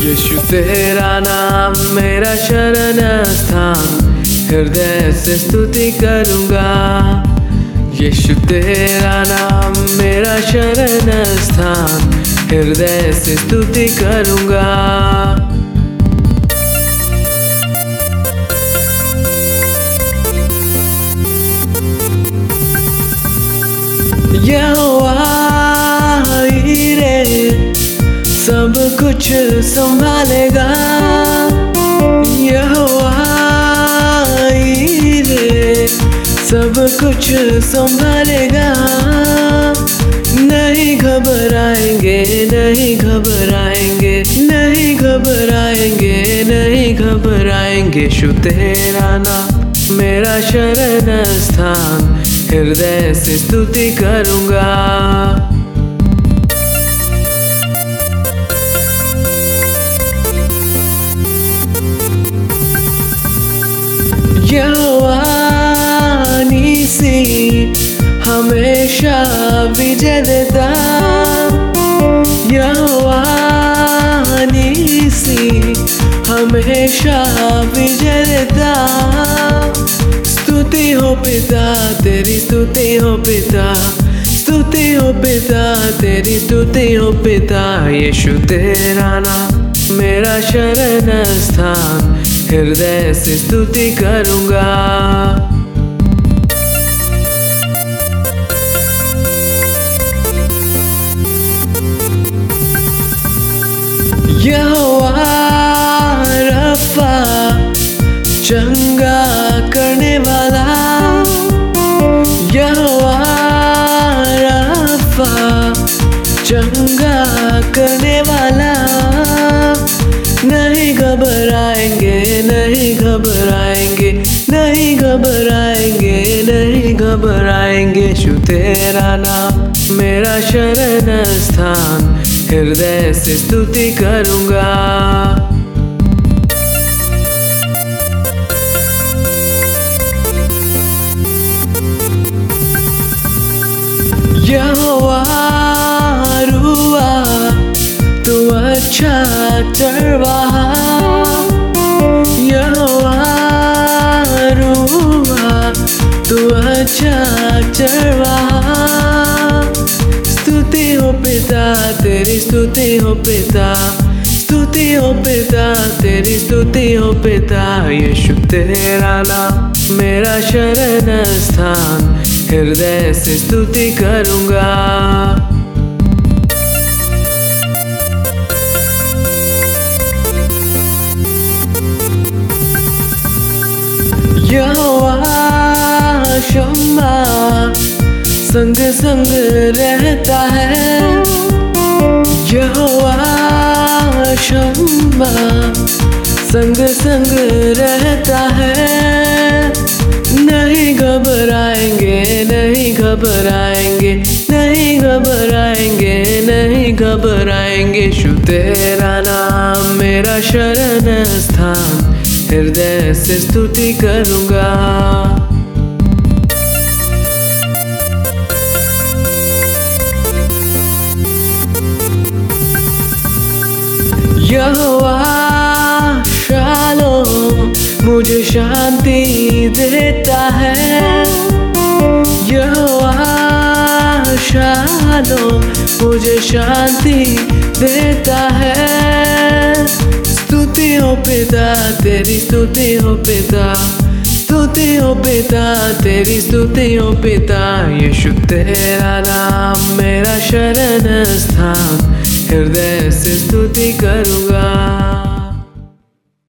यीशु तेरा नाम मेरा शरण स्थान, हृदय से स्तुति करूँगा। यीशु तेरा नाम मेरा शरण स्थान, हृदय से स्तुति करूँगा। यहोवा हीरे सब कुछ संभालेगा। यहोवा हीरे सब कुछ संभालेगा। नहीं घबराएंगे, नहीं घबराएंगे, नहीं घबराएंगे, नहीं घबराएंगे। यीशु तेरा नाम मेरा शरण स्थान, हृदय से स्तुति करूँगा। यहोवा नीसी हमेशा विजय देता। यहोवा नीसी हमेशा विजय देता। स्तुति हो पिता तेरी, स्तुति हो पिता, स्तुति हो पिता तेरी, स्तुति हो पिता। यीशु तेरा नाम मेरा शरण स्थान, हृदय से स्तुति करूँगा। यहोवा रफ़ा चंगा करने वाला। यहोवा रफ़ा चंगा करने वाला। नहीं घबराएंगे, नहीं घबराएंगे, नहीं घबराएंगे, नहीं घबराएंगे। यीशु तेरा नाम मेरा शरण स्थान, हृदय से स्तुति करूँगा। यहोवा रुआ तू अच्छा चरवाहा। यहोवा रुआ तू अच्छा चरवाहा। स्तुति हो पिता तेरी, स्तुति हो पिता, स्तुति हो पिता तेरी, स्तुति हो पिता। यीशु तेरा नाम मेरा शरण स्थान, हृदय से स्तुति करूँगा। यहोवा शम्मा संग संग रहता है। यहोवा शम्मा संग संग रहता है। नहीं घबराएंगे, नहीं घबराएंगे, नहीं घबराएंगे, नहीं घबराएंगे। यीशु तेरा नाम मेरा शरण स्थान, हृदय से स्तुति करूँगा। यहोवा शालोम मुझे शांति देता है। यहोवा शालोम मुझे शांति देता है। स्तुति हो पिता तेरी, स्तुति हो पिता, स्तुति हो पिता तेरी, स्तुति हो पिता। यीशु तेरा नाम मेरा शरण स्थान, हृदय से स्तुति करूँगा।